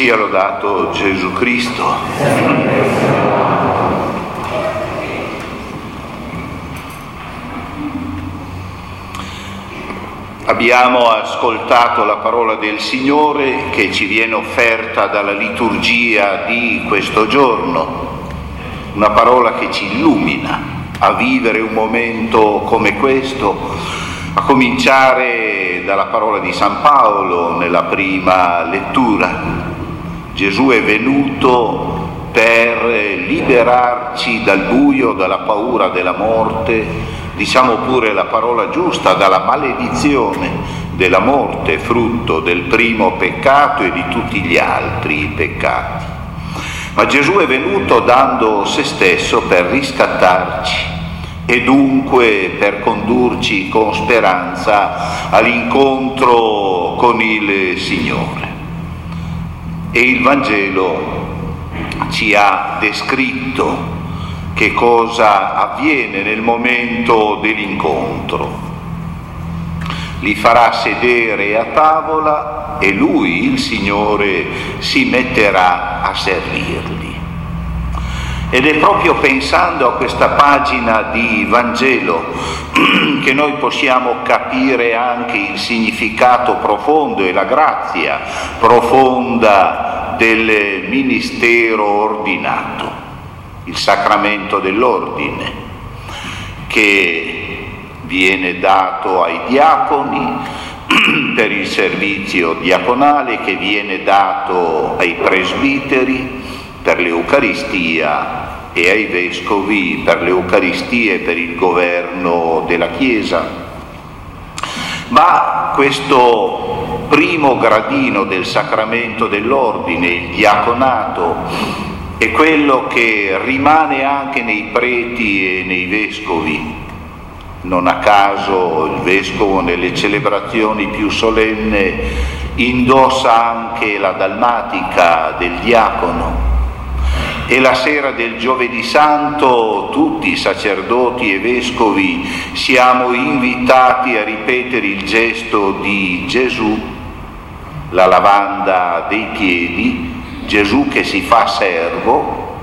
Sia lodato Gesù Cristo. Abbiamo ascoltato la parola del Signore che ci viene offerta dalla liturgia di questo giorno, una parola che ci illumina a vivere un momento come questo, a cominciare dalla parola di San Paolo nella prima lettura. Gesù è venuto per liberarci dal buio, dalla paura della morte, diciamo pure la parola giusta, dalla maledizione della morte, frutto del primo peccato e di tutti gli altri peccati. Ma Gesù è venuto dando se stesso per riscattarci e dunque per condurci con speranza all'incontro con il Signore. E il Vangelo ci ha descritto che cosa avviene nel momento dell'incontro. Li farà sedere a tavola e lui, il Signore, si metterà a servirli. Ed è proprio pensando a questa pagina di Vangelo che noi possiamo capire anche il significato profondo e la grazia profonda del ministero ordinato, il sacramento dell'ordine, che viene dato ai diaconi per il servizio diaconale, che viene dato ai presbiteri per l'Eucaristia e ai vescovi per l'Eucaristia e per il governo della Chiesa. Ma questo primo gradino del sacramento dell'ordine, il diaconato, è quello che rimane anche nei preti e nei vescovi. Non a caso il vescovo nelle celebrazioni più solenni indossa anche la dalmatica del diacono. E la sera del Giovedì Santo tutti i sacerdoti e vescovi siamo invitati a ripetere il gesto di Gesù, la lavanda dei piedi, Gesù che si fa servo,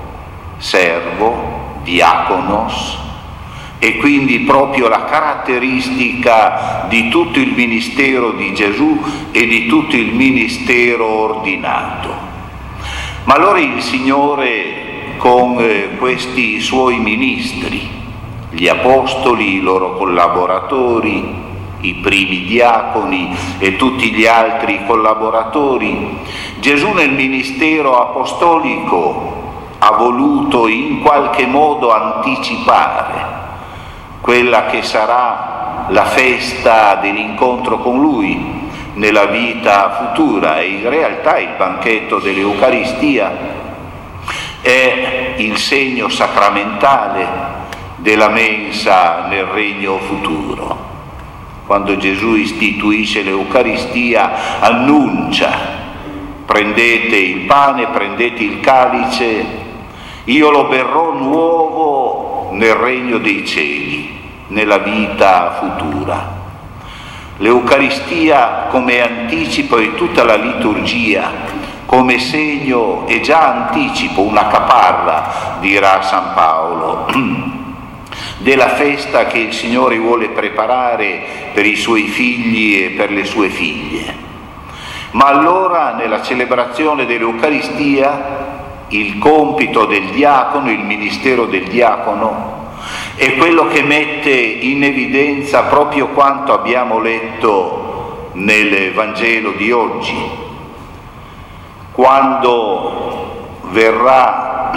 diaconos, e quindi proprio la caratteristica di tutto il ministero di Gesù e di tutto il ministero ordinato. Ma allora il Signore con questi suoi ministri, gli apostoli, i loro collaboratori, i primi diaconi e tutti gli altri collaboratori, Gesù nel ministero apostolico ha voluto in qualche modo anticipare quella che sarà la festa dell'incontro con Lui nella vita futura, e in realtà il banchetto dell'Eucaristia è il segno sacramentale della mensa nel regno futuro. Quando Gesù istituisce l'Eucaristia annuncia: prendete il pane, prendete il calice, io lo berrò nuovo nel regno dei cieli, nella vita futura. L'Eucaristia come anticipo e tutta la liturgia come segno e già anticipo, una caparra, dirà San Paolo, della festa che il Signore vuole preparare per i suoi figli e per le sue figlie. Ma allora nella celebrazione dell'Eucaristia il compito del diacono, il ministero del diacono, è quello che mette in evidenza proprio quanto abbiamo letto nel Vangelo di oggi. Quando verrà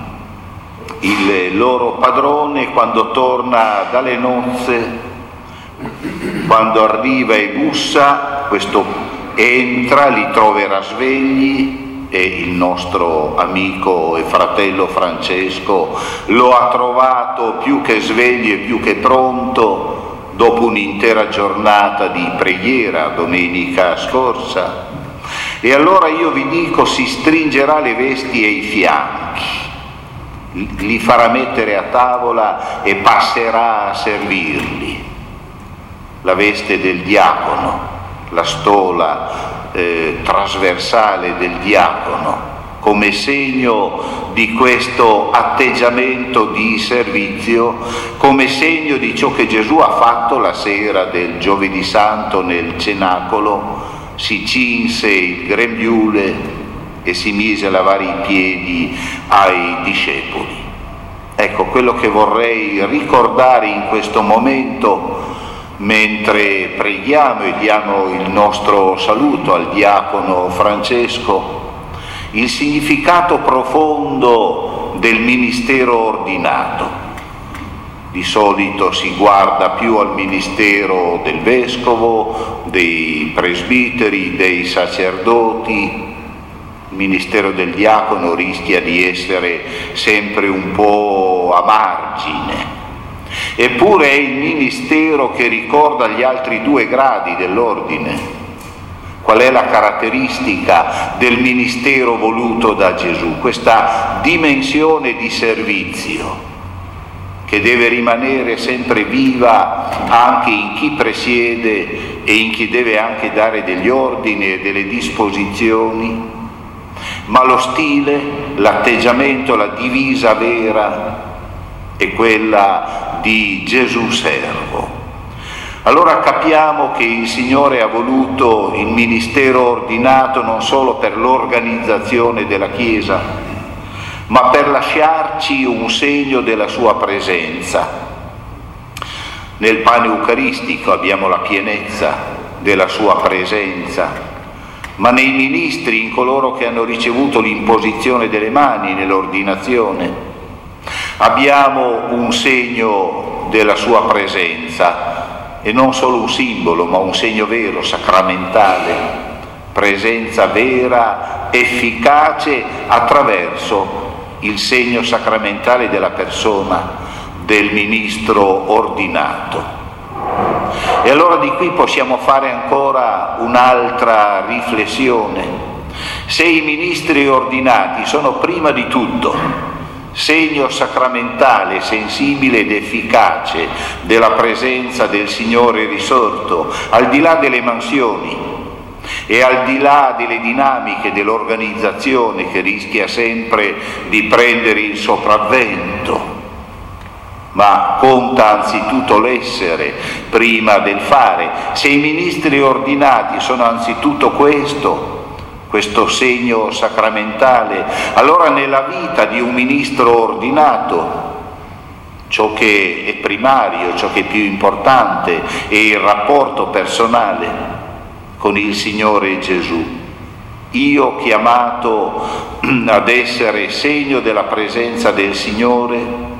il loro padrone, quando torna dalle nozze, quando arriva e bussa, questo entra, li troverà svegli, e il nostro amico e fratello Francesco lo ha trovato più che sveglio e più che pronto dopo un'intera giornata di preghiera domenica scorsa. E allora io vi dico, si stringerà le vesti ai fianchi, li farà mettere a tavola e passerà a servirli. La veste del diacono, la stola trasversale del diacono, come segno di questo atteggiamento di servizio, come segno di ciò che Gesù ha fatto la sera del Giovedì Santo nel cenacolo. Si cinse il grembiule e si mise a lavare i piedi ai discepoli. Ecco, quello che vorrei ricordare in questo momento, mentre preghiamo e diamo il nostro saluto al diacono Francesco, il significato profondo del ministero ordinato. Di solito si guarda più al ministero del vescovo, dei presbiteri, dei sacerdoti. Il ministero del diacono rischia di essere sempre un po' a margine. Eppure è il ministero che ricorda gli altri due gradi dell'ordine. Qual è la caratteristica del ministero voluto da Gesù? Questa dimensione di servizio che deve rimanere sempre viva anche in chi presiede e in chi deve anche dare degli ordini e delle disposizioni, ma lo stile, l'atteggiamento, la divisa vera è quella di Gesù servo. Allora capiamo che il Signore ha voluto il ministero ordinato non solo per l'organizzazione della Chiesa, ma per lasciarci un segno della sua presenza. Nel pane eucaristico abbiamo la pienezza della sua presenza, ma nei ministri, in coloro che hanno ricevuto l'imposizione delle mani nell'ordinazione, abbiamo un segno della sua presenza, e non solo un simbolo, ma un segno vero, sacramentale, presenza vera, efficace attraverso il segno sacramentale della persona del ministro ordinato. E allora di qui possiamo fare ancora un'altra riflessione. Se i ministri ordinati sono prima di tutto segno sacramentale, sensibile ed efficace della presenza del Signore risorto, al di là delle mansioni e al di là delle dinamiche dell'organizzazione che rischia sempre di prendere il sopravvento, ma conta anzitutto l'essere prima del fare. Se i ministri ordinati sono anzitutto questo segno sacramentale, allora nella vita di un ministro ordinato ciò che è primario, ciò che è più importante è il rapporto personale con il Signore Gesù. Io chiamato ad essere segno della presenza del Signore,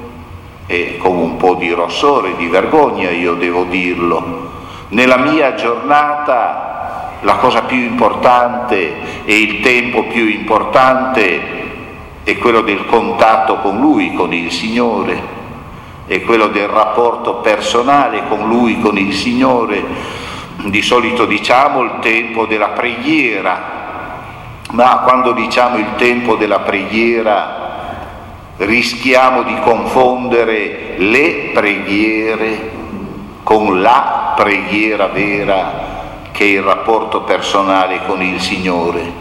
e con un po' di rossore, di vergogna io devo dirlo, nella mia giornata la cosa più importante e il tempo più importante è quello del contatto con Lui, con il Signore, è quello del rapporto personale con Lui, con il Signore. Di solito diciamo il tempo della preghiera, ma quando diciamo il tempo della preghiera rischiamo di confondere le preghiere con la preghiera vera, che è il rapporto personale con il Signore.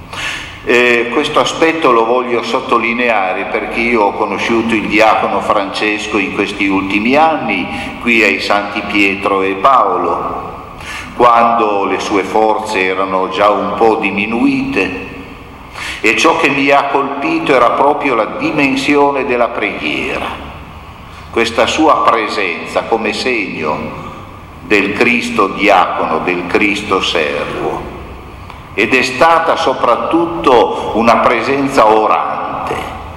Questo aspetto lo voglio sottolineare perché io ho conosciuto il diacono Francesco in questi ultimi anni qui ai Santi Pietro e Paolo, quando le sue forze erano già un po' diminuite, e ciò che mi ha colpito era proprio la dimensione della preghiera, questa sua presenza come segno del Cristo diacono, del Cristo servo, ed è stata soprattutto una presenza orante,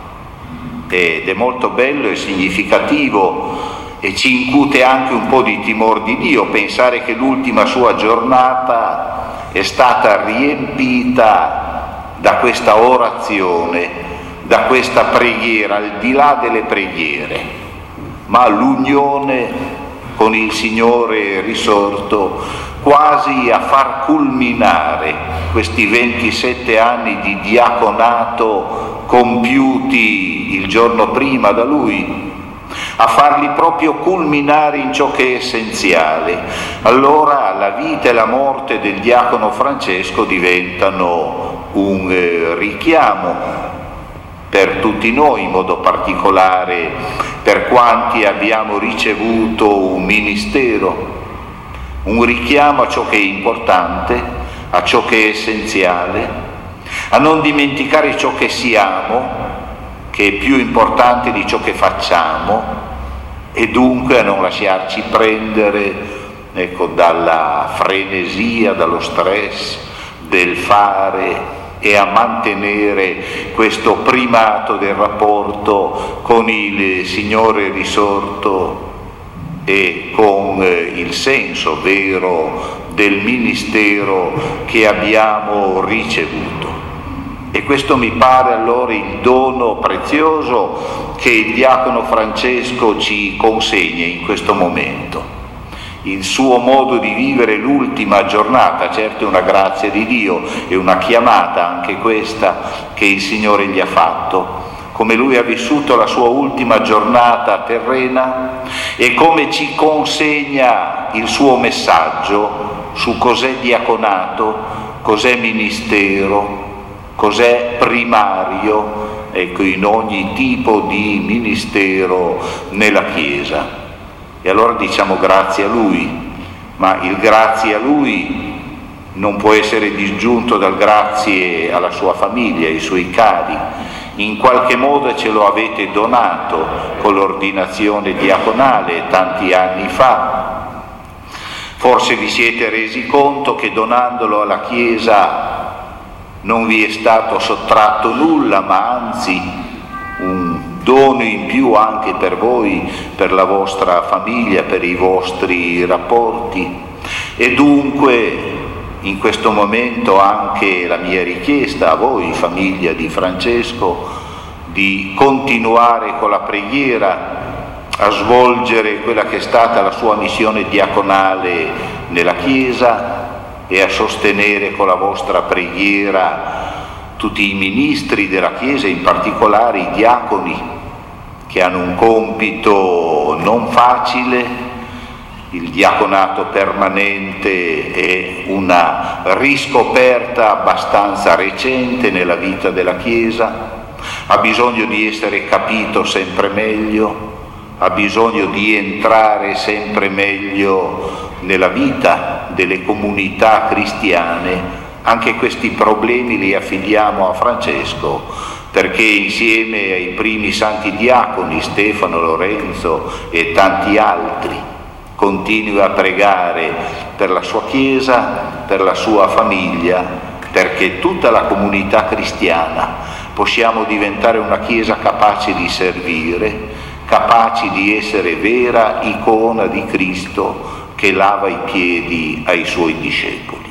ed è molto bello e significativo e ci incute anche un po' di timore di Dio pensare che l'ultima sua giornata è stata riempita da questa orazione, da questa preghiera, al di là delle preghiere, ma l'unione con il Signore risorto, quasi a far culminare questi 27 anni di diaconato compiuti il giorno prima da Lui, a farli proprio culminare in ciò che è essenziale. Allora la vita e la morte del diacono Francesco diventano un richiamo per tutti noi, in modo particolare per quanti abbiamo ricevuto un ministero, un richiamo a ciò che è importante, a ciò che è essenziale, a non dimenticare ciò che siamo, che è più importante di ciò che facciamo, e dunque a non lasciarci prendere, dalla frenesia, dallo stress del fare, e a mantenere questo primato del rapporto con il Signore risorto e con il senso vero del ministero che abbiamo ricevuto. E questo mi pare allora il dono prezioso che il diacono Francesco ci consegna in questo momento. Il suo modo di vivere l'ultima giornata, certo è una grazia di Dio, è una chiamata anche questa che il Signore gli ha fatto, come lui ha vissuto la sua ultima giornata terrena e come ci consegna il suo messaggio su cos'è diaconato, cos'è ministero, cos'è primario, in ogni tipo di ministero nella Chiesa. E allora diciamo grazie a Lui, ma il grazie a Lui non può essere disgiunto dal grazie alla sua famiglia, ai suoi cari. In qualche modo ce lo avete donato con l'ordinazione diaconale tanti anni fa. Forse vi siete resi conto che donandolo alla Chiesa non vi è stato sottratto nulla, ma anzi un dono in più anche per voi, per la vostra famiglia, per i vostri rapporti. E dunque in questo momento anche la mia richiesta a voi, famiglia di Francesco, di continuare con la preghiera a svolgere quella che è stata la sua missione diaconale nella Chiesa e a sostenere con la vostra preghiera tutti i ministri della Chiesa, in particolare i diaconi, che hanno un compito non facile. Il diaconato permanente è una riscoperta abbastanza recente nella vita della Chiesa, ha bisogno di essere capito sempre meglio, ha bisogno di entrare sempre meglio nella vita delle comunità cristiane. Anche questi problemi li affidiamo a Francesco, perché insieme ai primi santi diaconi, Stefano, Lorenzo e tanti altri, continui a pregare per la sua Chiesa, per la sua famiglia, perché tutta la comunità cristiana possiamo diventare una Chiesa capace di servire, capaci di essere vera icona di Cristo che lava i piedi ai suoi discepoli.